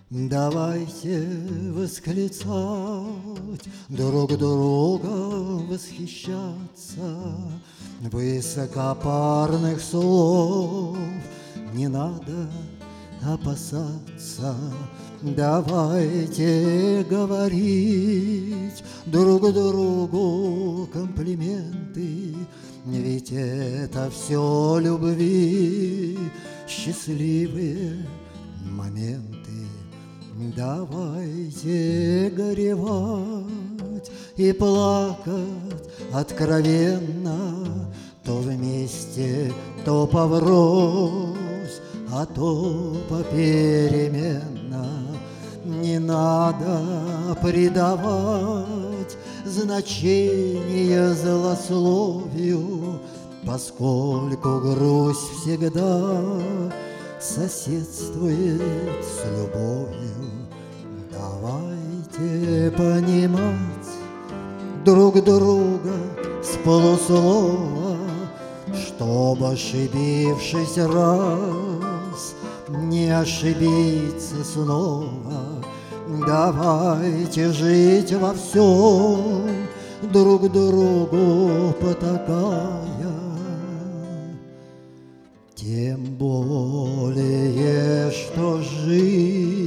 Давайте восклицать, друг друга восхищаться. Высокопарных слов не надо опасаться. Давайте говорить друг другу комплименты, ведь это все любви, счастливые моменты. Давайте горевать и плакать откровенно, то вместе, то поврось, а то попеременно. Не надо придавать значение злословию, поскольку грусть всегда соседствует с любовью. Давайте понимать друг друга с полуслова, чтоб, ошибившись раз, не ошибиться снова. Давайте жить во всем, друг другу потакая, тем более, что жизнь